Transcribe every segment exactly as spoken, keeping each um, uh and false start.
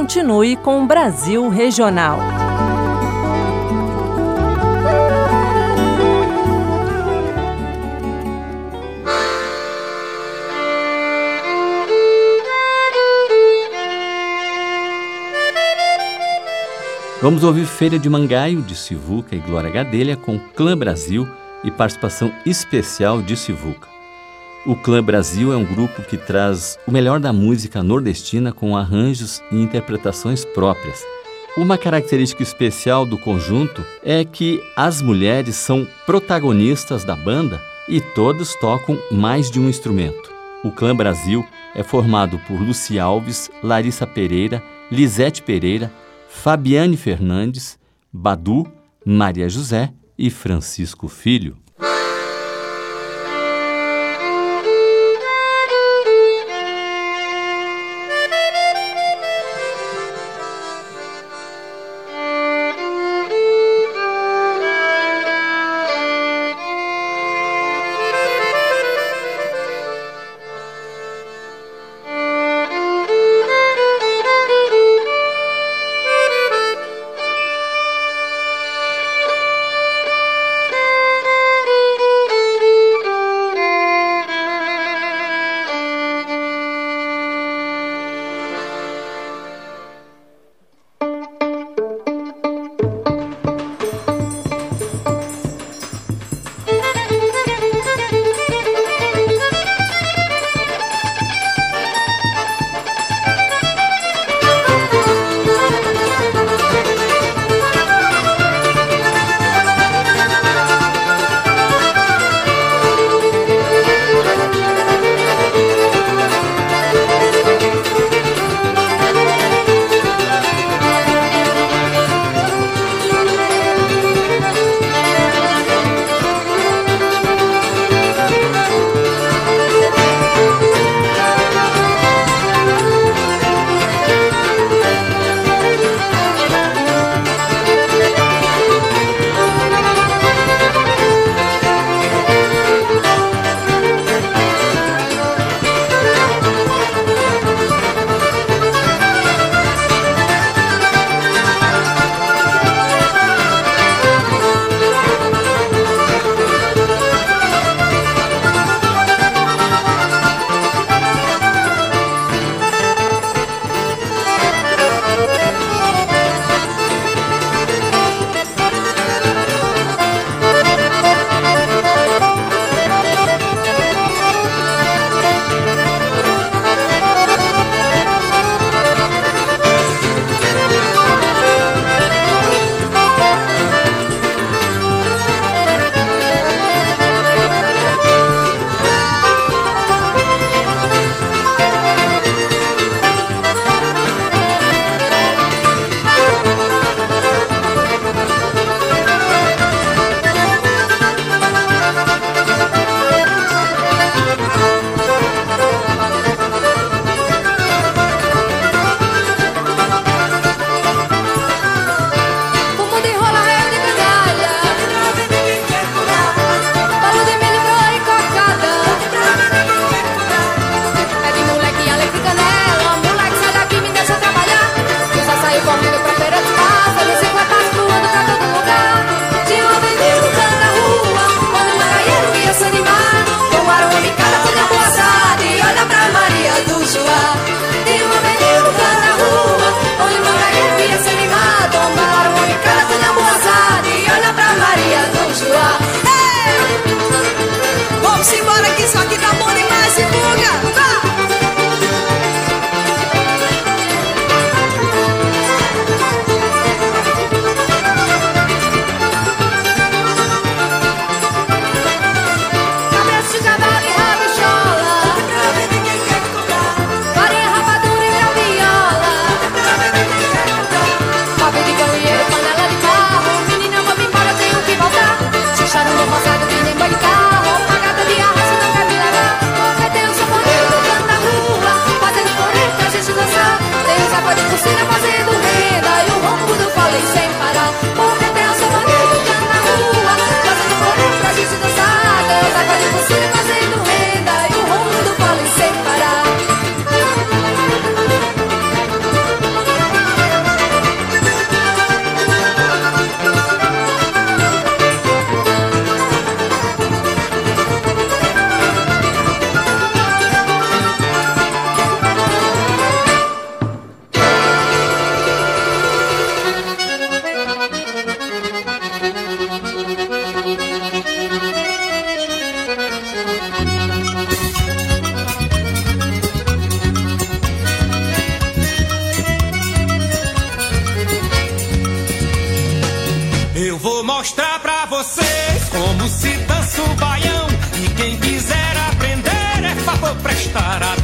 continue com o Brasil Regional. Vamos ouvir Feira de Mangaio, de Sivuca e Glória Gadelha, com Clã Brasil e participação especial de Sivuca. O Clã Brasil é um grupo que traz o melhor da música nordestina com arranjos e interpretações próprias. Uma característica especial do conjunto é que as mulheres são protagonistas da banda e todas tocam mais de um instrumento. O Clã Brasil é formado por Luci Alves, Larissa Pereira, Lisete Pereira, Fabiane Fernandes, Badu, Maria José e Francisco Filho.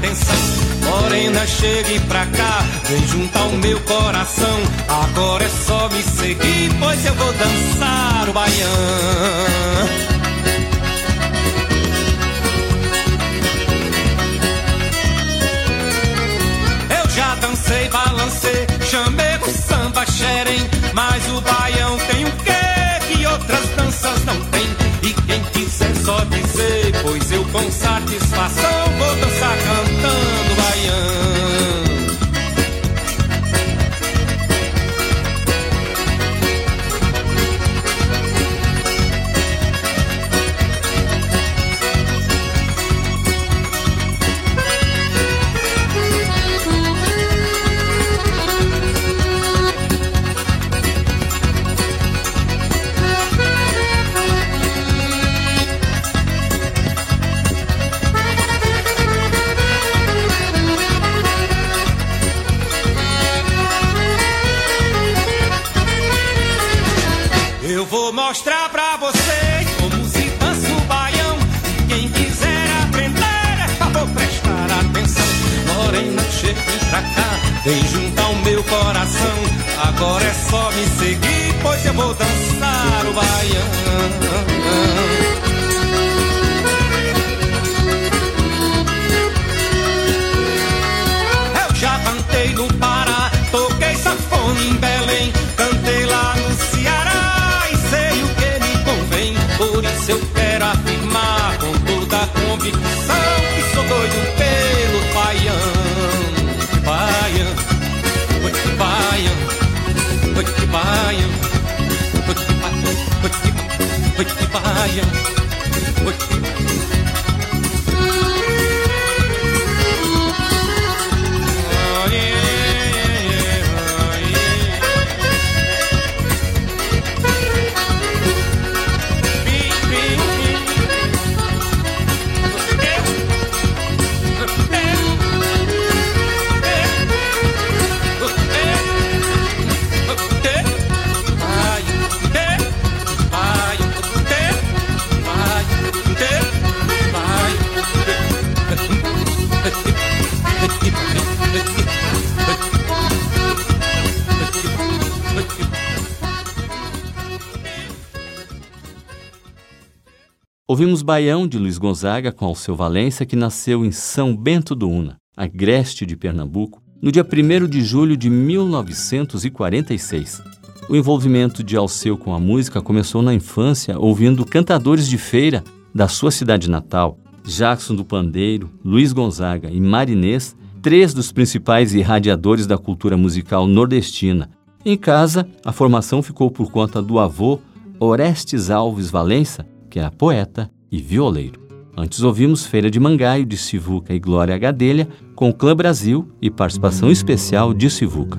atenção. Morena, chegue pra cá, vem junto ao meu coração. Agora é só me seguir, pois eu vou dançar o baião. Dancei, balancei, chamei o samba xerém, mas o baião tem o quê que outras danças não tem? E quem quiser só dizer, pois eu com satisfação vou dançar cantando baião. Eu vou mostrar pra vocês como se dança o baião. E quem quiser aprender, é favor prestar atenção. Morena, chegue pra cá, vem junto ao meu coração. Agora é só me seguir, pois eu vou dançar o baião. Eu já cantei no Pará, toquei sanfona em Belém, cantei lá no Ceará. Por isso eu quero afirmar com toda a convicção que sou doido pelo baião. Baião, oi que baião, oi que baião, oi que baião, oi que baião, oi que baião. Ouvimos Baião, de Luiz Gonzaga, com Alceu Valença, que nasceu em São Bento do Una, agreste de Pernambuco, no dia primeiro de julho de mil novecentos e quarenta e seis. O envolvimento de Alceu com a música começou na infância, ouvindo cantadores de feira da sua cidade natal, Jackson do Pandeiro, Luiz Gonzaga e Marinês, três dos principais irradiadores da cultura musical nordestina. Em casa, a formação ficou por conta do avô Orestes Alves Valença, que era poeta e violeiro. Antes ouvimos Feira de Mangaio, de Sivuca e Glória Gadelha, com o Clã Brasil e participação especial de Sivuca.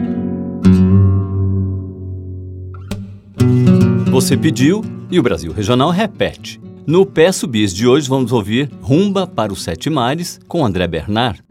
Você pediu e o Brasil Regional repete. No Peço Bis de hoje vamos ouvir Rumba para os Sete Mares, com André Bernard.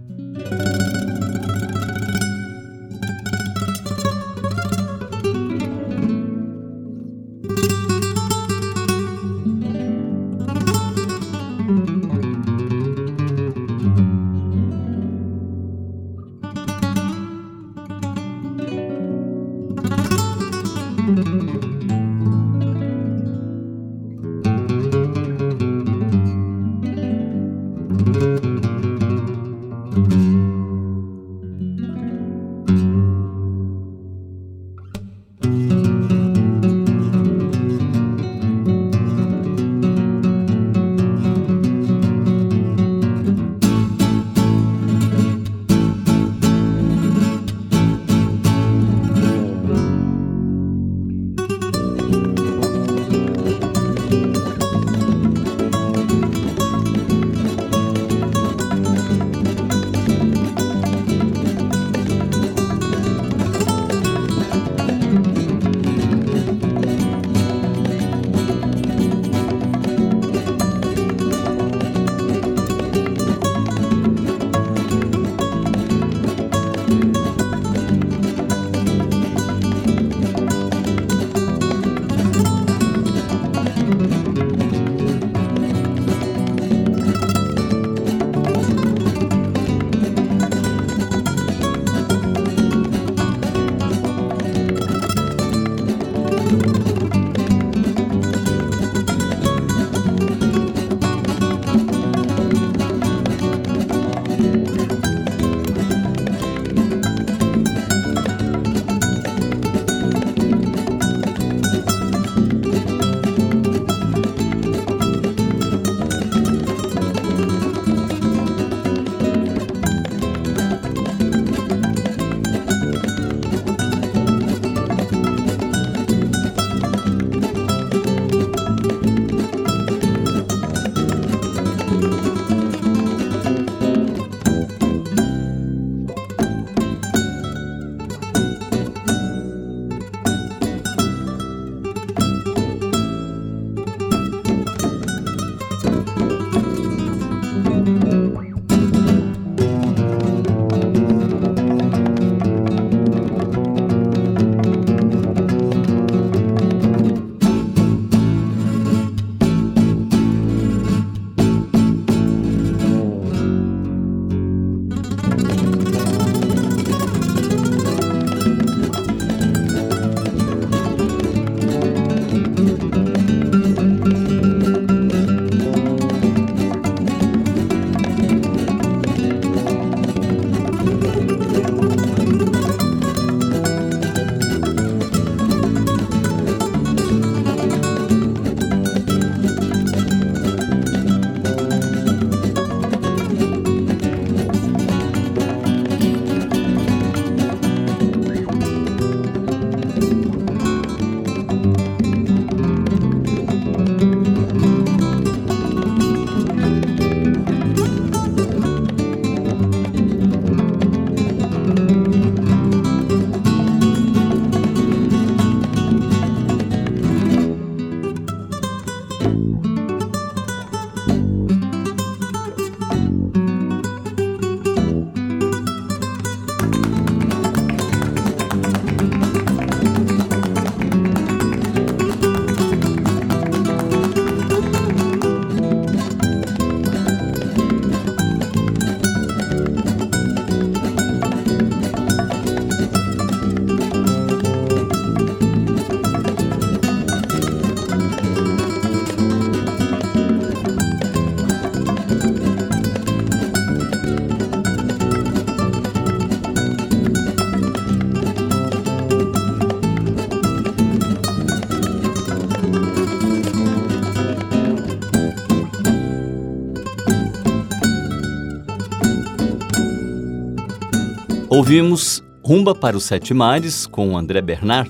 Ouvimos Rumba para os Sete Mares, com André Bernard.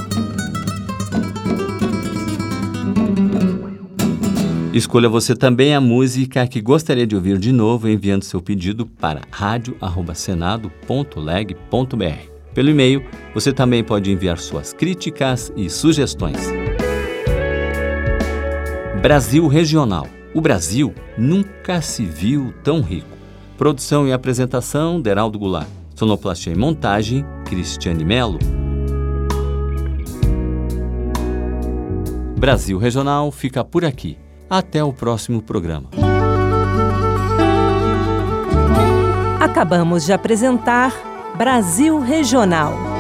Escolha você também a música que gostaria de ouvir de novo, enviando seu pedido para rádio arroba senado ponto leg ponto br. Pelo e-mail, você também pode enviar suas críticas e sugestões. Brasil Regional. O Brasil nunca se viu tão rico. Produção e apresentação, Deraldo Goulart. Sonoplastia e montagem, Cristiane Melo. Brasil Regional fica por aqui. Até o próximo programa. Acabamos de apresentar Brasil Regional.